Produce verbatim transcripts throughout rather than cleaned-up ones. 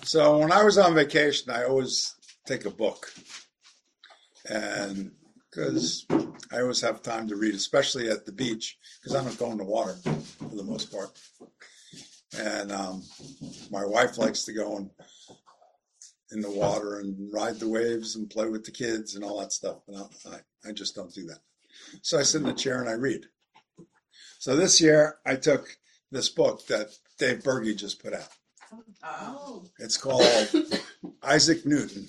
So when I was on vacation, I always take a book, and because I always have time to read, especially at the beach, because I don't go in the water for the most part. And um, my wife likes to go in, in the water and ride the waves and play with the kids and all that stuff. And I, I just don't do that. So I sit in the chair and I read. So this year I took this book that Dave Berge just put out. Oh. It's called Isaac Newton,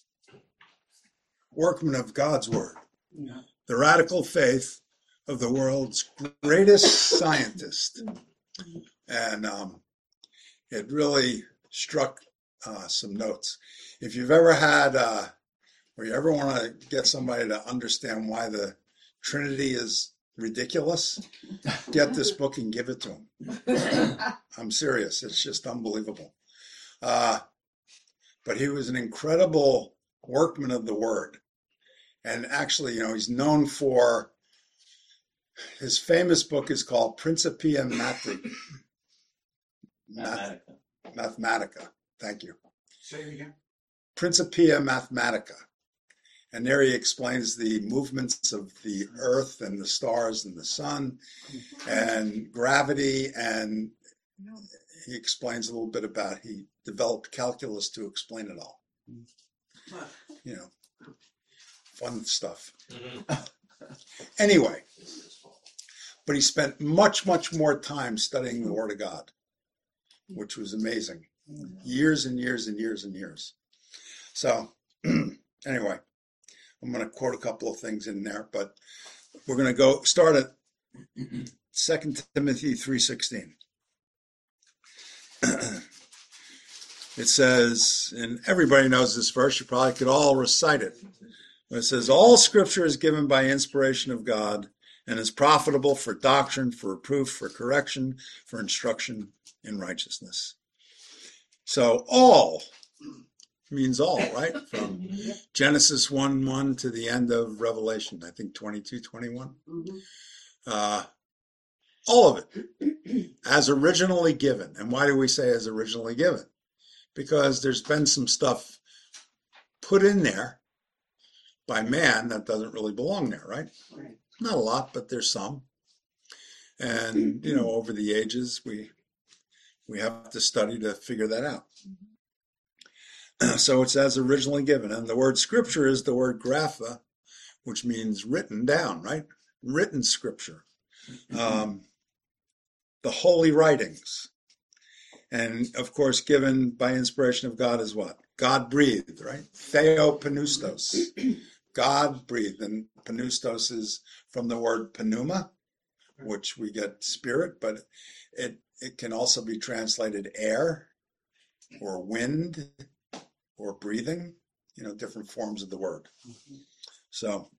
Workman of God's Word, the Radical Faith of the World's Greatest Scientist. And um, it really struck uh, some notes. If you've ever had, uh, or you ever want to get somebody to understand why the Trinity is ridiculous, get this book and give it to them. I'm serious. It's just unbelievable. Uh, but he was an incredible workman of the word. And actually, you know, he's known for, his famous book is called Principia Mathematica. Mathematica. Mathematica. Thank you. Say it again. Principia Mathematica. And there he explains the movements of the earth and the stars and the sun and gravity. And he explains a little bit about, he developed calculus to explain it all. You know, fun stuff. Anyway, but he spent much, much more time studying the Word of God, which was amazing. Years and years and years and years. So anyway, I'm going to quote a couple of things in there, but we're going to go start at Second Timothy three sixteen. It says, and everybody knows this verse, you probably could all recite it. It says, all scripture is given by inspiration of God and is profitable for doctrine, for reproof, for correction, for instruction in righteousness. So all means all, right? From Genesis one one to the end of Revelation, I think twenty-two, twenty-one. Uh, all of it as originally given. And why do we say as originally given? Because there's been some stuff put in there by man that doesn't really belong there, right? Right. Not a lot, but there's some. And, you know, over the ages, we we have to study to figure that out. So it's as originally given. And the word scripture is the word grapha, which means written down, right? Written scripture. Um, the holy writings. And, of course, given by inspiration of God is what? God breathed, right? Theopneustos. God breathed. And pneustos is from the word pneuma, which we get spirit, but it, it can also be translated air or wind or breathing, you know, different forms of the word. So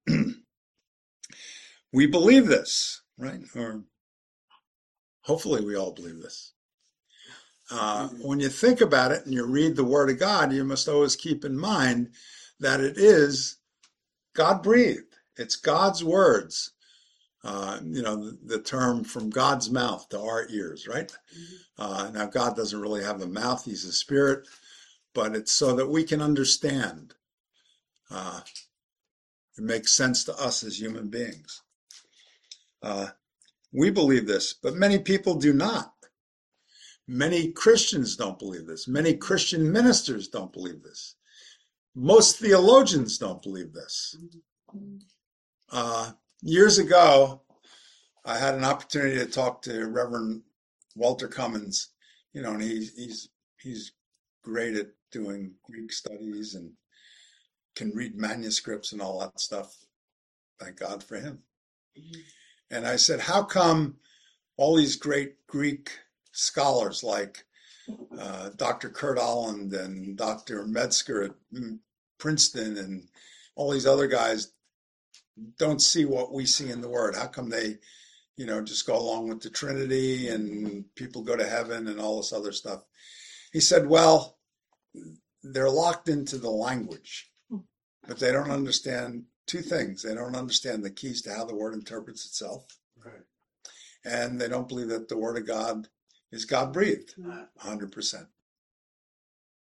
we believe this, right? Or hopefully we all believe this. Uh, when you think about it and you read the Word of God, you must always keep in mind that it is God breathed. It's God's words. Uh, you know, the, the term from God's mouth to our ears, right? Uh, now, God doesn't really have a mouth. He's a spirit, but it's so that we can understand. Uh, it makes sense to us as human beings. Uh, we believe this, but many people do not. Many Christians don't believe this. Many Christian ministers don't believe this. Most theologians don't believe this. Uh, years ago, I had an opportunity to talk to Reverend Walter Cummins, you know, and he's he's he's great at doing Greek studies and can read manuscripts and all that stuff. Thank God for him. And I said, how come all these great Greek scholars like uh, Doctor Kurt Holland and Doctor Metzger at Princeton and all these other guys don't see what we see in the Word? How come they, you know, just go along with the Trinity and people go to heaven and all this other stuff? He said, well, they're locked into the language, but they don't understand two things. They don't understand the keys to how the Word interprets itself. Right. And they don't believe that the Word of God is God-breathed, one hundred percent.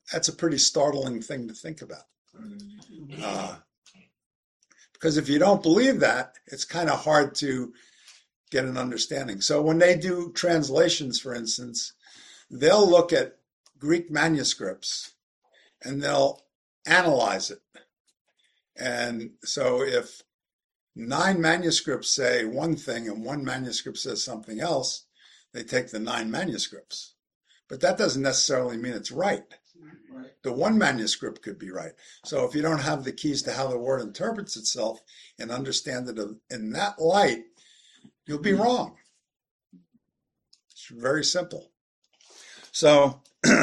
that's a pretty startling thing to think about. Uh, because if you don't believe that, it's kind of hard to get an understanding. So when they do translations, for instance, they'll look at Greek manuscripts and they'll analyze it. And so if nine manuscripts say one thing and one manuscript says something else, they take the nine manuscripts. But that doesn't necessarily mean it's right. Right. The one manuscript could be right. So if you don't have the keys to how the word interprets itself and understand it in that light, you'll be wrong. It's very simple. So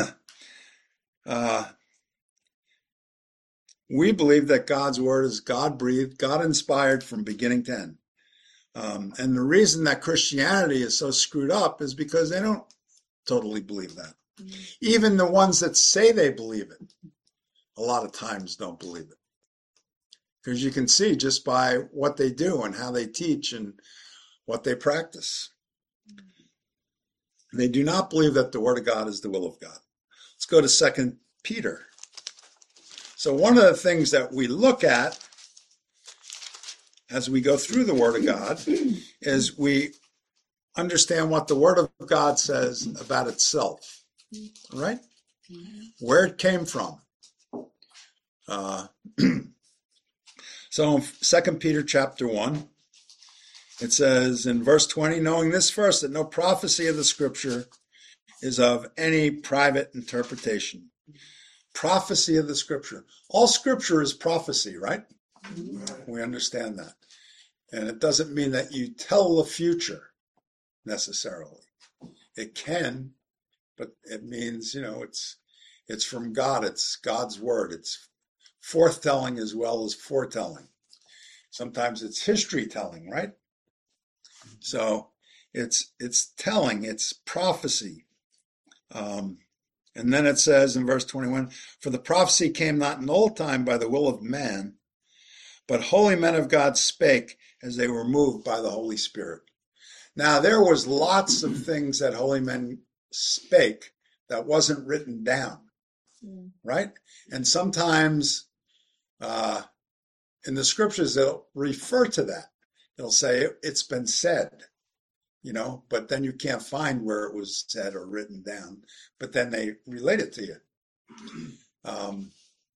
uh, we believe that God's word is God-breathed, God-inspired from beginning to end. Um, and the reason that Christianity is so screwed up is because they don't totally believe that. Mm-hmm. Even the ones that say they believe it, a lot of times don't believe it. Because you can see just by what they do and how they teach and what they practice. They do not believe that the word of God is the will of God. Let's go to Second Peter. So one of the things that we look at as we go through the word of God is we understand what the word of God says about itself, right? Where it came from. Uh, so in Second Peter chapter one, it says in verse twenty, knowing this first, that no prophecy of the scripture is of any private interpretation. Prophecy of the scripture. All scripture is prophecy, right? We understand that. And it doesn't mean that you tell the future necessarily. It can, but it means, you know, it's it's from God. It's God's word. It's forthtelling as well as foretelling. Sometimes it's history telling, right? So it's it's telling, it's prophecy. Um, and then it says in verse twenty-one, for the prophecy came not in old time by the will of man, but holy men of God spake as they were moved by the Holy Spirit. Now, there was lots of things that holy men spake that wasn't written down, mm. right? And sometimes uh, in the scriptures, they'll refer to that. They'll say, it's been said, you know, but then you can't find where it was said or written down. But then they relate it to you. Um,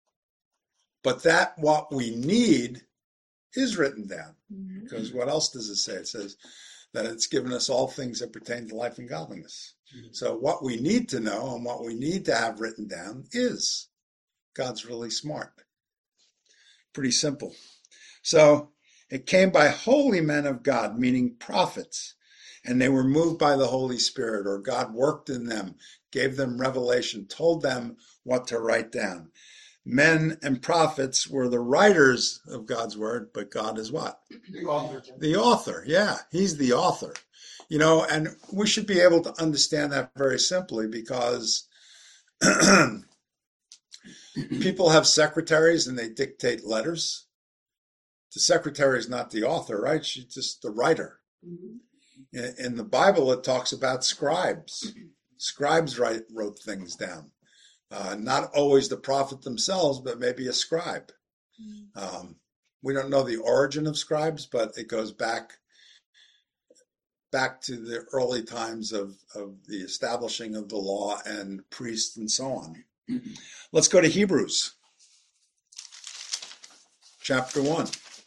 but that what we need is written down. Mm-hmm. Because what else does it say? It says that it's given us all things that pertain to life and godliness. Mm-hmm. So what we need to know and what we need to have written down is God's really smart. Pretty simple. So it came by holy men of God, meaning prophets, and they were moved by the Holy Spirit, or God worked in them, gave them revelation, told them what to write down. Men and prophets were the writers of God's word, but God is what? The author. The author, yeah, he's the author. You know, and we should be able to understand that very simply because people have secretaries and they dictate letters. The secretary is not the author, right? She's just the writer. Mm-hmm. In, in the Bible, it talks about scribes. Scribes write, wrote things down. Uh, not always the prophet themselves, but maybe a scribe. Um, we don't know the origin of scribes, but it goes back back to the early times of, of the establishing of the law and priests and so on. Mm-hmm. Let's go to Hebrews, chapter one.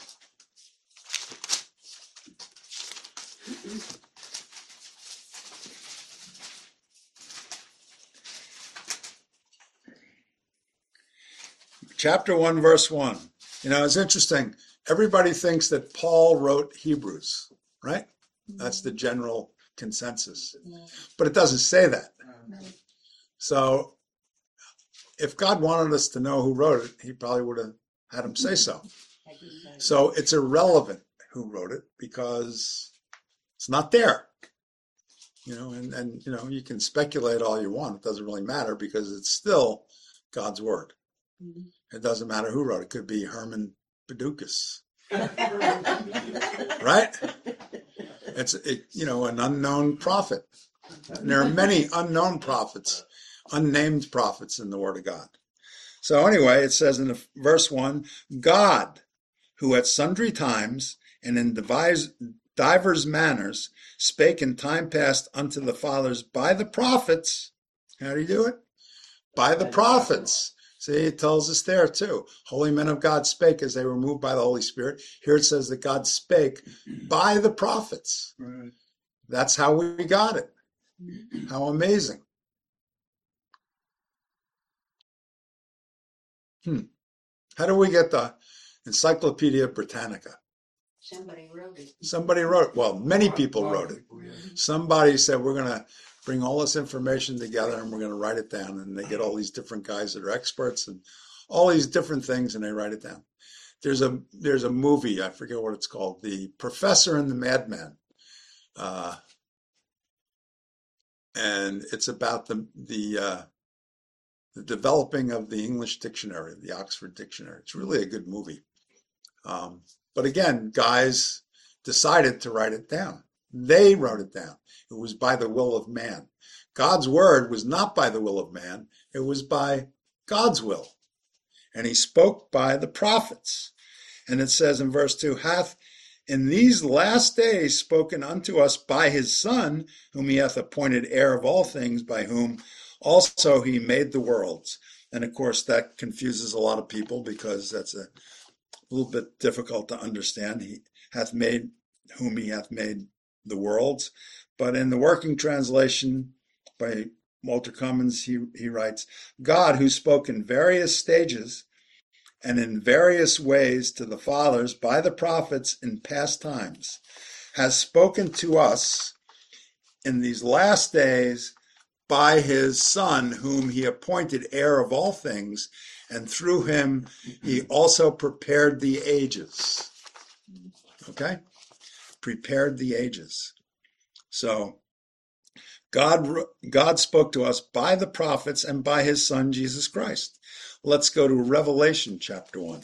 Chapter one, verse one. You know, it's interesting. Everybody thinks that Paul wrote Hebrews, right? That's the general consensus. But it doesn't say that. So if God wanted us to know who wrote it, he probably would have had him say so. So it's irrelevant who wrote it because it's not there. You know, and, and you know, you can speculate all you want. It doesn't really matter because it's still God's word. Mm-hmm. It doesn't matter who wrote it. It could be Herman Paducas, right? It's it, you know, an unknown prophet. And there are many unknown prophets unnamed prophets in the Word of God. So anyway, it says in verse one, God, who at sundry times and in devise, divers manners spake in time past unto the fathers by the prophets. How do you do it? By the prophets. See, it tells us there too. Holy men of God spake as they were moved by the Holy Spirit. Here it says that God spake by the prophets. Right. That's how we got it. How amazing. Hmm. How do we get the Encyclopedia Britannica? Somebody wrote it. Somebody wrote it. Well, many people wrote it. Somebody said, we're going to bring all this information together and we're going to write it down. And they get all these different guys that are experts and all these different things, and they write it down. There's a there's a movie, I forget what it's called, The Professor and the Madman. Uh, and it's about the the uh, the developing of the English dictionary, the Oxford Dictionary. It's really a good movie. Um, but again, guys decided to write it down. They wrote it down. It was by the will of man. God's word was not by the will of man. It was by God's will. And he spoke by the prophets. And it says in verse two, hath in these last days spoken unto us by his Son, whom he hath appointed heir of all things, by whom also he made the worlds. And of course, that confuses a lot of people because that's a little bit difficult to understand. He hath made whom he hath made the worlds. But in the working translation by Walter Cummins, he, he writes, God, who spoke in various stages and in various ways to the fathers by the prophets in past times, has spoken to us in these last days by his Son, whom he appointed heir of all things, and through him he also prepared the ages. Okay? Prepared the ages. So God, God spoke to us by the prophets and by his Son, Jesus Christ. Let's go to Revelation chapter one.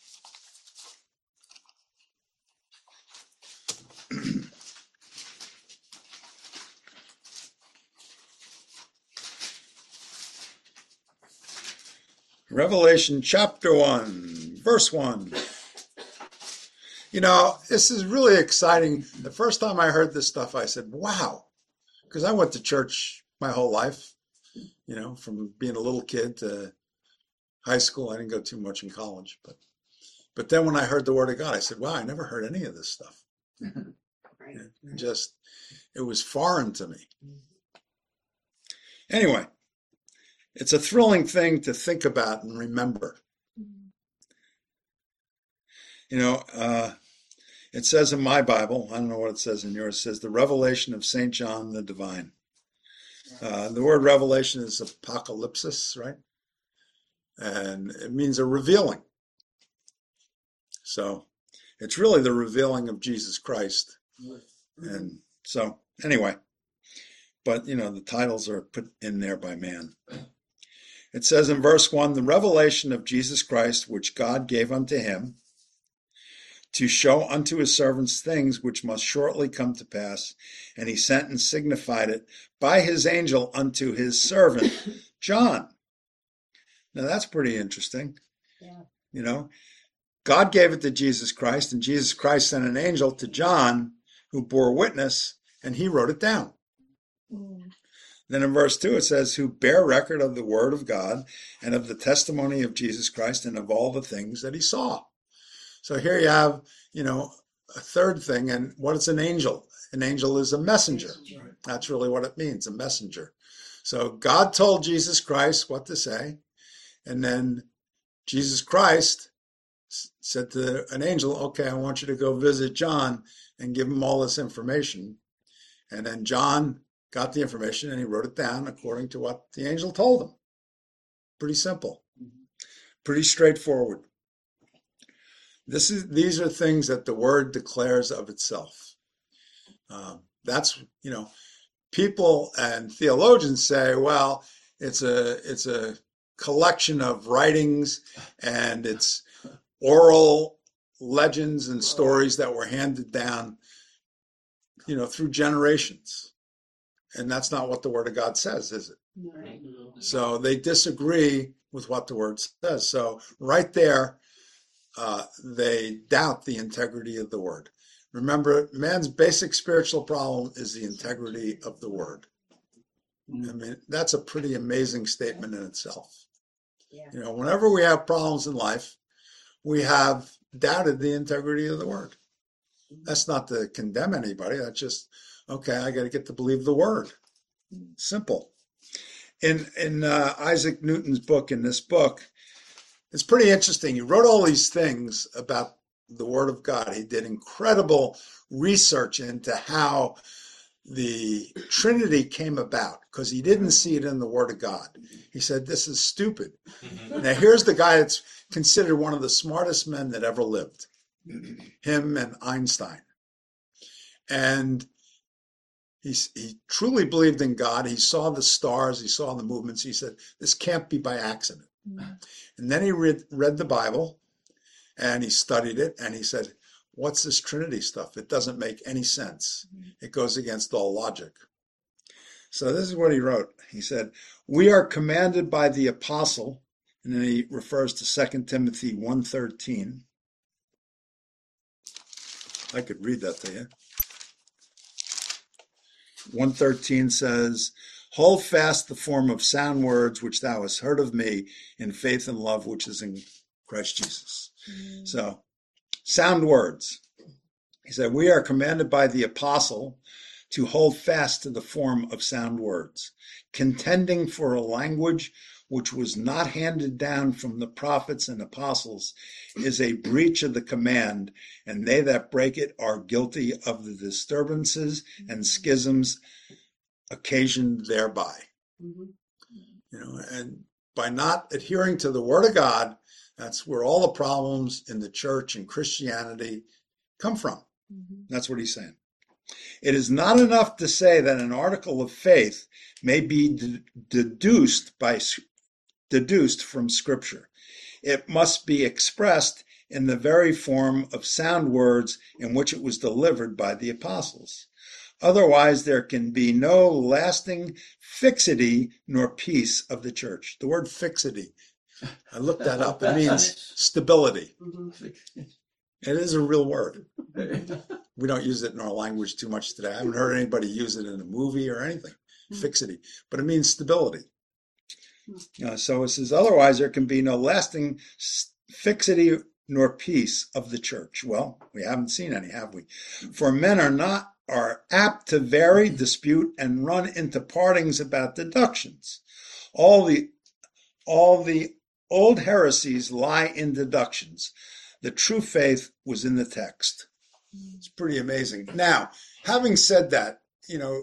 Revelation chapter one, verse one. You know, this is really exciting. The first time I heard this stuff, I said, wow, because I went to church my whole life, you know, from being a little kid to high school. I didn't go too much in college, but but then when I heard the word of God, I said, wow, I never heard any of this stuff. Right. It just, it was foreign to me. Anyway, it's a thrilling thing to think about and remember. You know, uh, it says in my Bible, I don't know what it says in yours, it says the revelation of Saint John the Divine. Uh, the word revelation is apocalypsis, right? And it means a revealing. So it's really the revealing of Jesus Christ. And so anyway, but you know, the titles are put in there by man. It says in verse one, the revelation of Jesus Christ, which God gave unto him, to show unto his servants things which must shortly come to pass. And he sent and signified it by his angel unto his servant John. Now that's pretty interesting. Yeah. You know, God gave it to Jesus Christ, and Jesus Christ sent an angel to John who bore witness, and he wrote it down. Mm. Then in verse two, it says, who bear record of the word of God and of the testimony of Jesus Christ and of all the things that he saw. So here you have, you know, a third thing. And what is an angel? An angel is a messenger. Right. That's really what it means, a messenger. So God told Jesus Christ what to say. And then Jesus Christ said to an angel, okay, I want you to go visit John and give him all this information. And then John got the information and he wrote it down according to what the angel told him. Pretty simple. Pretty straightforward. This is, these are things that the word declares of itself. Um, that's, you know, people and theologians say, well, it's a, it's a collection of writings and it's oral legends and stories that were handed down, you know, through generations. And that's not what the word of God says, is it? Right. So they disagree with what the word says. So right there, uh, they doubt the integrity of the word. Remember, man's basic spiritual problem is the integrity of the word. I mean, that's a pretty amazing statement in itself. Yeah. You know, whenever we have problems in life, we have doubted the integrity of the word. That's not to condemn anybody. That's just, okay, I got to get to believe the word. Simple. In in uh, Isaac Newton's book, in this book, it's pretty interesting. He wrote all these things about the Word of God. He did incredible research into how the Trinity came about because he didn't see it in the Word of God. He said, this is stupid. Now, here's the guy that's considered one of the smartest men that ever lived, him and Einstein. And he, he truly believed in God. He saw the stars. He saw the movements. He said, this can't be by accident. Mm-hmm. And then he read, read the Bible and he studied it and he said, what's this Trinity stuff? It doesn't make any sense. Mm-hmm. It goes against all logic. So this is what he wrote. He said, we are commanded by the apostle, and then he refers to Second Timothy one thirteen. I could read that to you. one thirteen says, hold fast the form of sound words which thou hast heard of me in faith and love which is in Christ Jesus. Mm. So, sound words. He said, we are commanded by the apostle to hold fast to the form of sound words, contending for a language which was not handed down from the prophets and apostles is a breach of the command, and they that break it are guilty of the disturbances and schisms occasioned thereby. Mm-hmm. You know, and by not adhering to the Word of God, that's where all the problems in the church and Christianity come from. Mm-hmm. That's what he's saying. It is not enough to say that an article of faith may be de- deduced by deduced from Scripture. It must be expressed in the very form of sound words in which it was delivered by the apostles. Otherwise, there can be no lasting fixity nor peace of the church. The word fixity, I looked that up. It means stability. It is a real word. We don't use it in our language too much today. I haven't heard anybody use it in a movie or anything, fixity, but it means stability. Uh, so it says, otherwise there can be no lasting fixity nor peace of the church. Well, we haven't seen any, have we? For men are not are apt to vary, dispute, and run into partings about deductions. All the all the old heresies lie in deductions. The true faith was in the text. It's pretty amazing. Now, having said that, you know,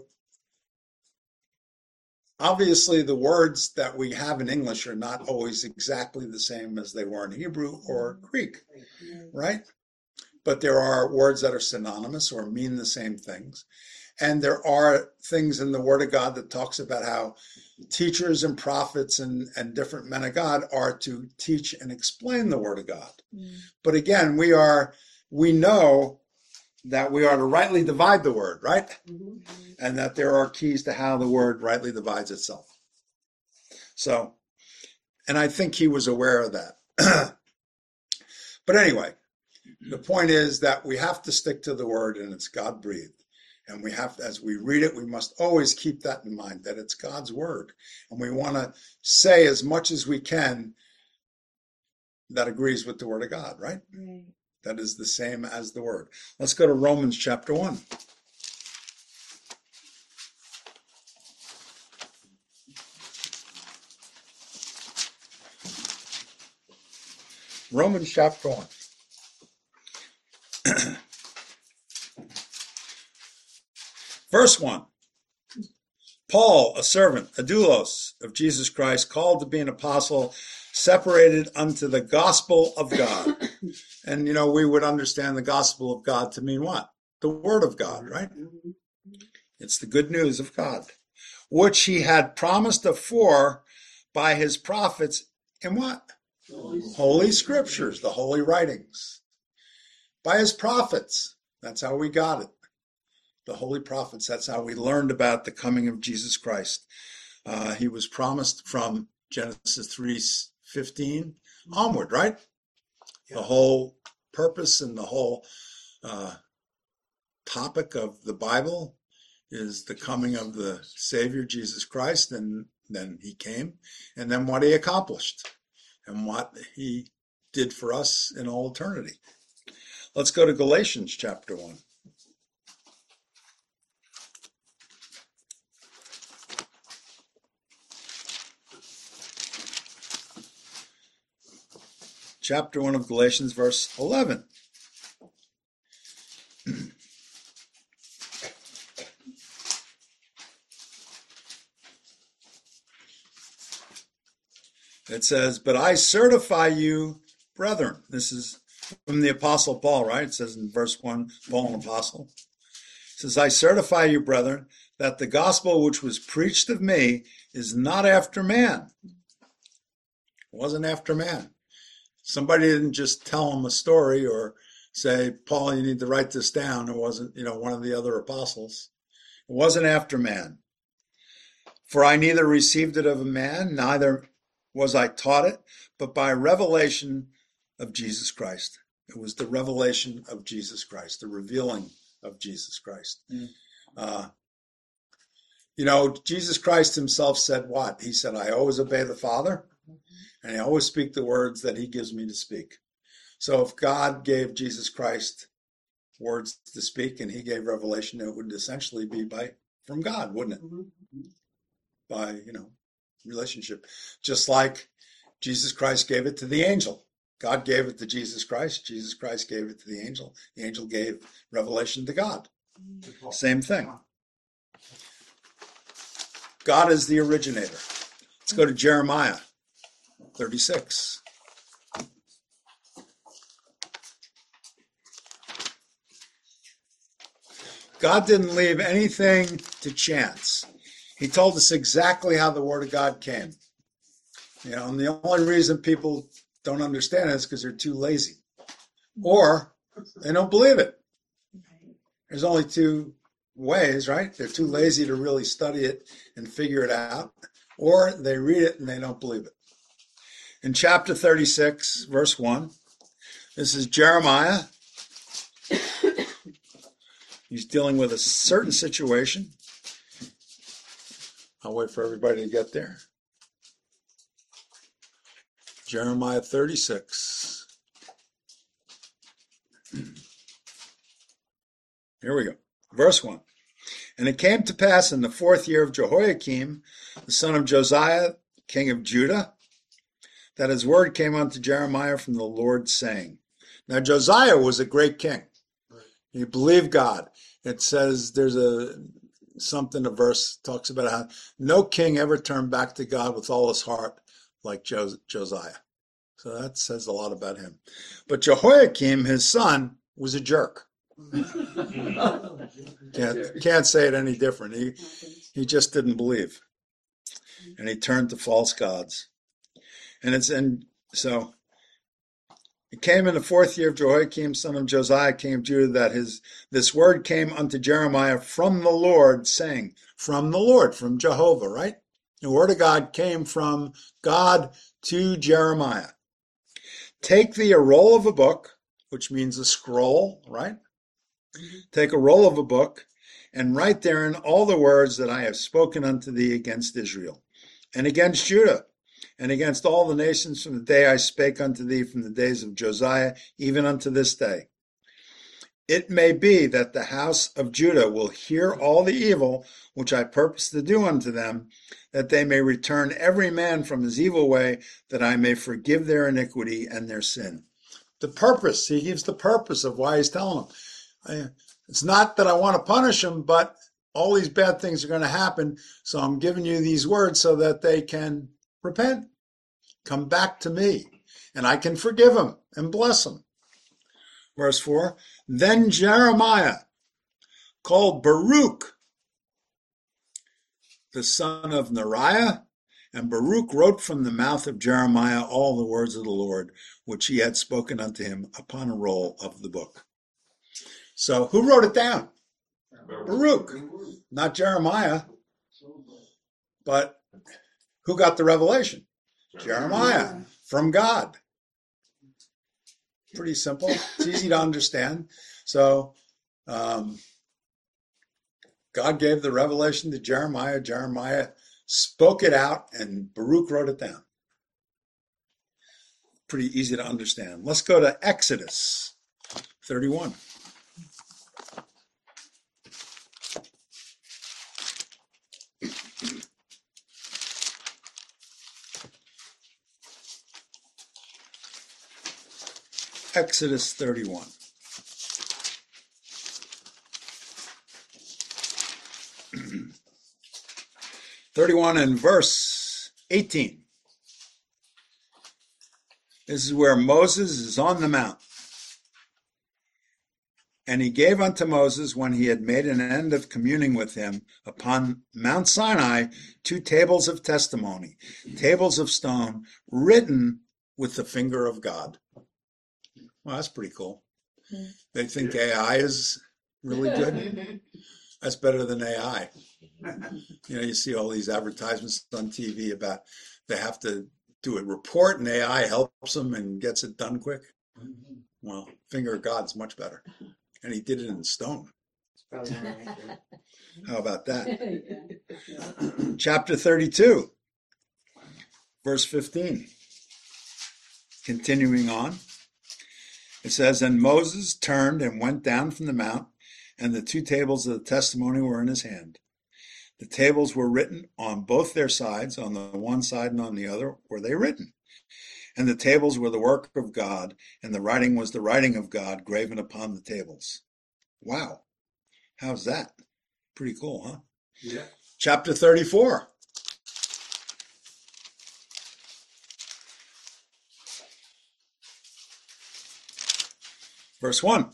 obviously the words that we have in English are not always exactly the same as they were in Hebrew or Greek, right? But there are words that are synonymous or mean the same things. And there are things in the Word of God that talks about how teachers and prophets and, and different men of God are to teach and explain the Word of God. Mm. But again, we are, we know that we are to rightly divide the Word, right? Mm-hmm. And that there are keys to how the Word rightly divides itself. So, and I think he was aware of that. But anyway, the point is that we have to stick to the Word, and it's God-breathed. And we have, as we read it, we must always keep that in mind, that it's God's Word. And we want to say as much as we can that agrees with the Word of God, right? Right. That is the same as the Word. Let's go to Romans chapter one. Romans chapter one. Verse one. Paul, a servant, a doulos of Jesus Christ, called to be an apostle, separated unto the gospel of God. And, you know, we would understand the gospel of God to mean what? The word of God, right? It's the good news of God, which he had promised afore by his prophets in what? Holy, holy scriptures, the holy writings. By his prophets. That's how we got it. The holy prophets, that's how we learned about the coming of Jesus Christ. Uh, he was promised from Genesis three fifteen onward, right? Yeah. The whole purpose and the whole uh, topic of the Bible is the coming of the Savior, Jesus Christ, and then he came, and then what he accomplished, and what he did for us in all eternity. Let's go to Galatians chapter one. Chapter one of Galatians, verse eleven. It says, but I certify you, brethren. This is from the Apostle Paul, right? It says in verse one, Paul, an apostle. It says, I certify you, brethren, that the gospel which was preached of me is not after man. It wasn't after man. Somebody didn't just tell him a story or say, Paul, you need to write this down. It wasn't, you know, one of the other apostles. It wasn't after man. For I neither received it of a man, neither was I taught it, but by revelation of Jesus Christ. It was the revelation of Jesus Christ, the revealing of Jesus Christ. Mm. Uh, you know, Jesus Christ himself said what? He said, I always obey the Father, and I always speak the words that he gives me to speak. So if God gave Jesus Christ words to speak and he gave revelation, it would essentially be by from God, wouldn't it? Mm-hmm. By, you know, relationship. Just like Jesus Christ gave it to the angel. God gave it to Jesus Christ. Jesus Christ gave it to the angel. The angel gave revelation to God. Same thing. God is the originator. Let's go to Jeremiah thirty-six. God didn't leave anything to chance. He told us exactly how the Word of God came. You know, and the only reason people don't understand it is because they're too lazy. Or they don't believe it. There's only two ways, right? They're too lazy to really study it and figure it out. Or they read it and they don't believe it. In chapter thirty-six, verse one, this is Jeremiah. He's dealing with a certain situation. I'll wait for everybody to get there. Jeremiah thirty-six. Here we go. Verse one. And it came to pass in the fourth year of Jehoiakim, the son of Josiah, king of Judah, that his word came unto Jeremiah from the Lord, saying. Now Josiah was a great king. He believed God. It says there's a something, a verse talks about how no king ever turned back to God with all his heart like Jos- Josiah. So that says a lot about him. But Jehoiakim, his son, was a jerk. can't, can't say it any different. He, he just didn't believe. And he turned to false gods. And it's in, so it came in the fourth year of Jehoiakim, son of Josiah, king of Judah, that his this word came unto Jeremiah from the Lord, saying, from the Lord, from Jehovah, right? The word of God came from God to Jeremiah. Take thee a roll of a book, which means a scroll, right? Mm-hmm. Take a roll of a book, and write therein all the words that I have spoken unto thee against Israel, and against Judah, and against all the nations from the day I spake unto thee from the days of Josiah, even unto this day. It may be that the house of Judah will hear all the evil which I purpose to do unto them, that they may return every man from his evil way, that I may forgive their iniquity and their sin. The purpose, he gives the purpose of why he's telling them. It's not that I want to punish them, but all these bad things are going to happen, so I'm giving you these words so that they can repent, come back to me, and I can forgive them and bless them. Verse four, then Jeremiah called Baruch, the son of Neriah, and Baruch wrote from the mouth of Jeremiah all the words of the Lord, which he had spoken unto him upon a roll of the book. So who wrote it down? Baruch, not Jeremiah. But Who got the revelation? Jeremiah, from God. Pretty simple. It's easy to understand. So um, God gave the revelation to Jeremiah. Jeremiah spoke it out, and Baruch wrote it down. Pretty easy to understand. Let's go to Exodus thirty-one. Exodus thirty-one. thirty-one and verse eighteen. This is where Moses is on the mount. And he gave unto Moses, when he had made an end of communing with him, upon Mount Sinai, two tables of testimony, tables of stone, written with the finger of God. Well, that's pretty cool. They think A I is really good. That's better than A I. You know, you see all these advertisements on T V about they have to do a report and A I helps them and gets it done quick. Well, finger of God's much better. And he did it in stone. How about that? Chapter thirty-two, verse fifteen. Continuing on, it says, and Moses turned and went down from the mount, and the two tables of the testimony were in his hand. The tables were written on both their sides, on the one side and on the other were they written. And the tables were the work of God, and the writing was the writing of God graven upon the tables. Wow. How's that? Pretty cool, huh? Yeah. Chapter thirty-four. Verse one.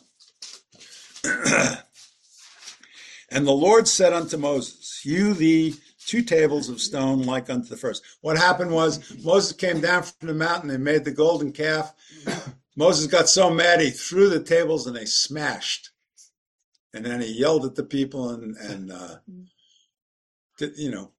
And the Lord said unto Moses, hew thee two tables of stone like unto the first. What happened was Moses came down from the mountain and made the golden calf. Moses got so mad he threw the tables and they smashed. And then he yelled at the people and, and uh, did, you know,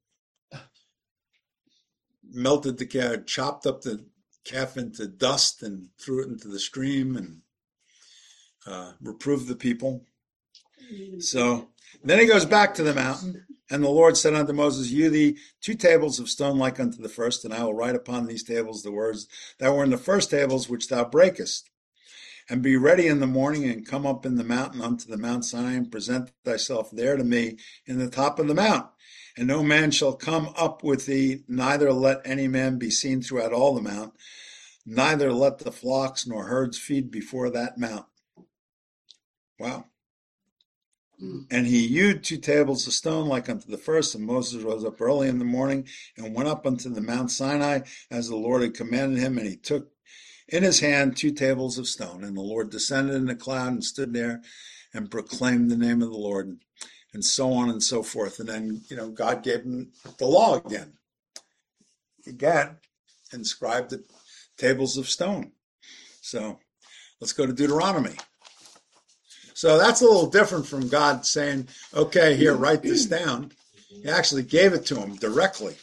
melted the calf, chopped up the calf into dust and threw it into the stream and uh, reproved the people. So then he goes back to the mountain, and the Lord said unto Moses, hew thee two tables of stone like unto the first, and I will write upon these tables the words that were in the first tables which thou breakest. And be ready in the morning, and come up in the mountain unto the Mount Sinai, and present thyself there to me in the top of the mount. And no man shall come up with thee, neither let any man be seen throughout all the mount, neither let the flocks nor herds feed before that mount. Wow. And he hewed two tables of stone like unto the first, and Moses rose up early in the morning and went up unto the Mount Sinai as the Lord had commanded him, and he took in his hand two tables of stone. And the Lord descended in a cloud and stood there and proclaimed the name of the Lord, and so on and so forth. And then, you know, God gave him the law again. Again, inscribed the tables of stone. So let's go to Deuteronomy. So that's a little different from God saying, okay, here, write this down. He actually gave it to him directly.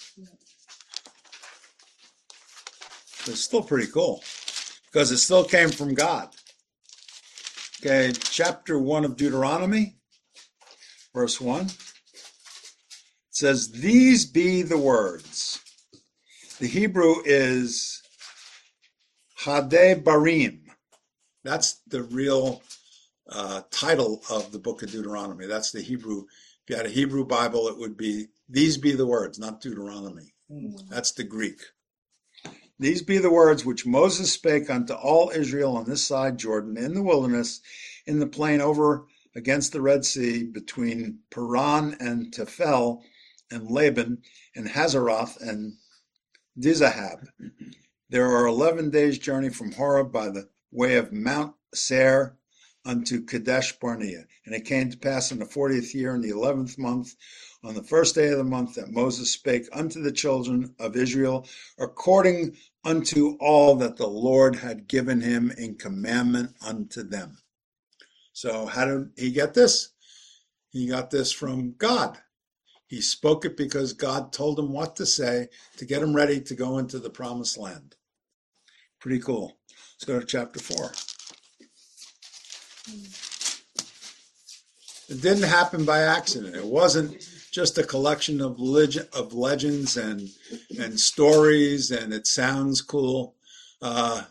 It's still pretty cool because it still came from God. Okay, chapter one of Deuteronomy, verse one. It says, these be the words. The Hebrew is Hadebarim. That's the real Uh, title of the book of Deuteronomy. That's the Hebrew. If you had a Hebrew Bible, it would be, these be the words, not Deuteronomy. Mm. That's the Greek. These be the words which Moses spake unto all Israel on this side Jordan, in the wilderness, in the plain over against the Red Sea, between Paran and Tephel, and Laban, and Hazeroth, and Dizahab. There are eleven days' journey from Horeb by the way of Mount Seir, unto Kadesh Barnea. And it came to pass in the fortieth year, in the eleventh month, on the first day of the month, that Moses spake unto the children of Israel, according unto all that the Lord had given him in commandment unto them. So how did he get this? He got this from God. He spoke it because God told him what to say to get him ready to go into the promised land. Pretty cool. Let's go to chapter four. It didn't happen by accident. It wasn't just a collection of leg- of legends and and stories, and it sounds cool. Uh,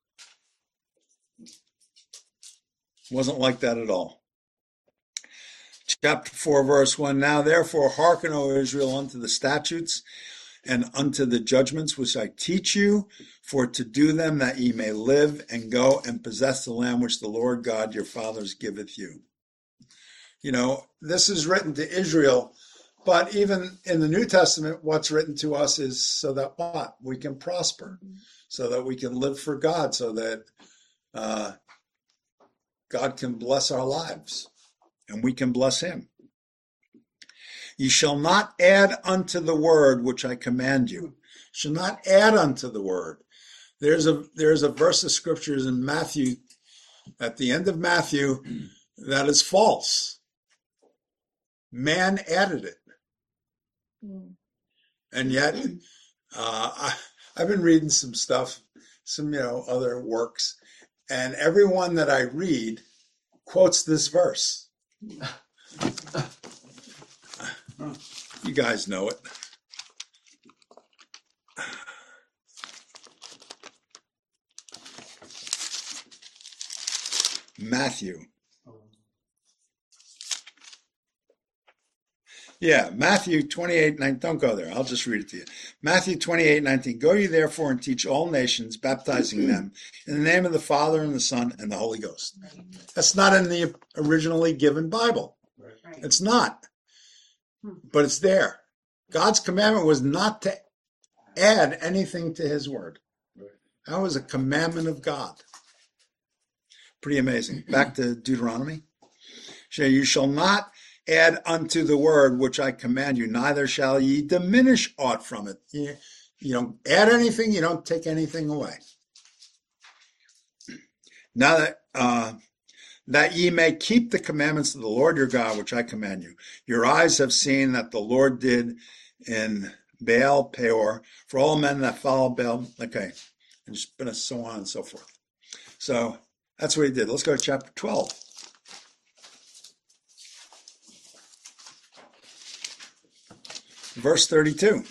wasn't like that at all. Chapter four, verse one. Now therefore hearken, O Israel, unto the statutes and unto the judgments which I teach you, for to do them, that ye may live and go and possess the land which the Lord God your fathers giveth you. You know, this is written to Israel, but even in the New Testament, what's written to us is so that what? We can prosper, so that we can live for God, so that uh, God can bless our lives, and we can bless him. Ye shall not add unto the word which I command you. Shall not add unto the word. There's a there's a verse of scriptures in Matthew, at the end of Matthew, that is false. Man added it. Mm. And yet, uh, I, I've been reading some stuff, some, you know, other works, and everyone that I read quotes this verse. You guys know it. Matthew. Yeah, Matthew twenty-eight, nineteen. Don't go there. I'll just read it to you. Matthew twenty-eight, nineteen. Go ye therefore and teach all nations, baptizing them in the name of the Father and the Son and the Holy Ghost. That's not in the originally given Bible. Right. It's not. But it's there. God's commandment was not to add anything to his word. That was a commandment of God. Pretty amazing. Back to Deuteronomy. You shall not add unto the word which I command you, neither shall ye diminish aught from it. You, you don't add anything, you don't take anything away. Now that uh, that ye may keep the commandments of the Lord your God, which I command you. Your eyes have seen that the Lord did in Baal Peor for all men that follow Baal. Okay, and so on and so forth. So that's what he did. Let's go to chapter twelve. Verse thirty-two.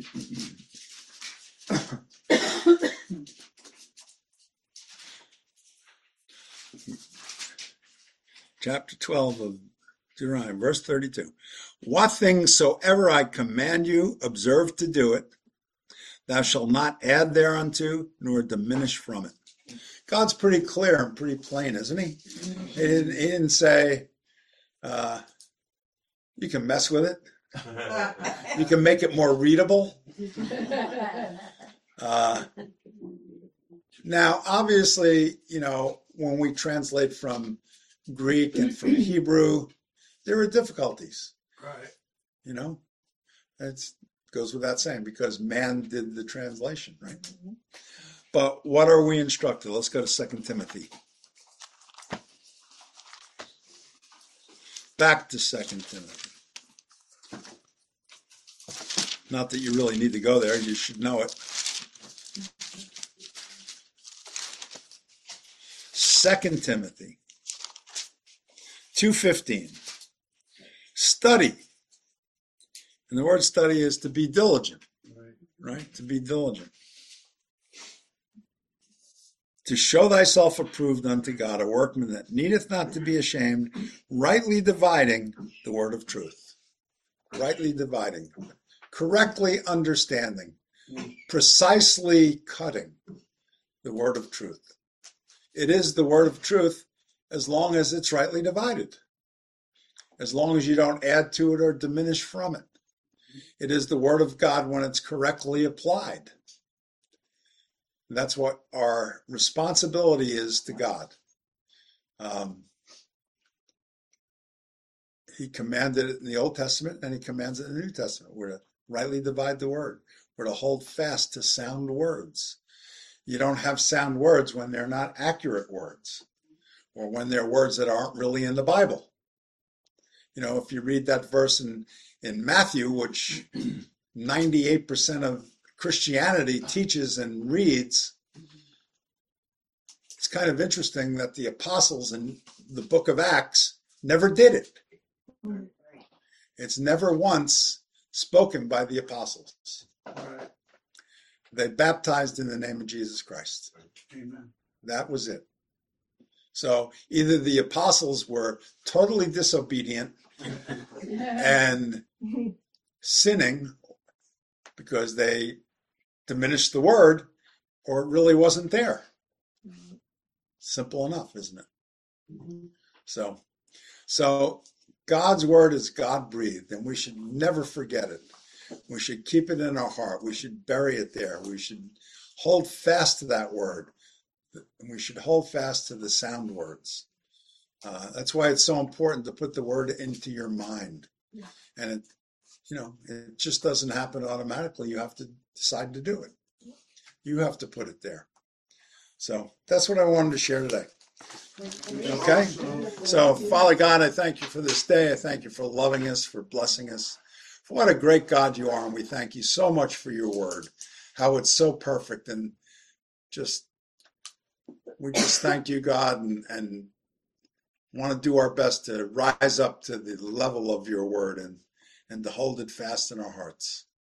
Chapter twelve of Deuteronomy, verse thirty-two. What things soever I command you, observe to do it. Thou shalt not add thereunto, nor diminish from it. God's pretty clear and pretty plain, isn't he? He didn't, he didn't say, uh, you can mess with it. You can make it more readable. Uh, now, obviously, you know, when we translate from Greek and from Hebrew, there are difficulties. Right. You know, it goes without saying because man did the translation, right? Mm-hmm. But what are we instructed? Let's go to Second Timothy. Back to Second Timothy. Not that you really need to go there. You should know it. Second Timothy two fifteen. Study. And the word study is to be diligent. Right? Right? To be diligent. To show thyself approved unto God, a workman that needeth not to be ashamed, rightly dividing the word of truth. Rightly dividing. Correctly understanding. Precisely cutting the word of truth. It is the word of truth as long as it's rightly divided. As long as you don't add to it or diminish from it. It is the word of God when it's correctly applied. That's what our responsibility is to God. Um, he commanded it in the Old Testament and he commands it in the New Testament. We're to rightly divide the word. We're to hold fast to sound words. You don't have sound words when they're not accurate words or when they're words that aren't really in the Bible. You know, if you read that verse in, in Matthew, which ninety-eight percent of Christianity teaches and reads, it's kind of interesting that the apostles in the book of Acts never did it. It's never once spoken by the apostles. They baptized in the name of Jesus Christ. Amen. That was it. So either the apostles were totally disobedient and sinning because they diminished the word, or it really wasn't there. Simple enough, isn't it? Mhm. So, so God's word is God-breathed, and we should never forget it. We should keep it in our heart. We should bury it there. We should hold fast to that word. And we should hold fast to the sound words. Uh, that's why it's so important to put the word into your mind. And it, you know, it just doesn't happen automatically. You have to decide to do it. You have to put it there. So that's what I wanted to share today. Okay? So, Father God, I thank you for this day. I thank you for loving us, for blessing us. For what a great God you are. And we thank you so much for your word, how it's so perfect. And just, we just thank you, God, and, and want to do our best to rise up to the level of your word and, and to hold it fast in our hearts.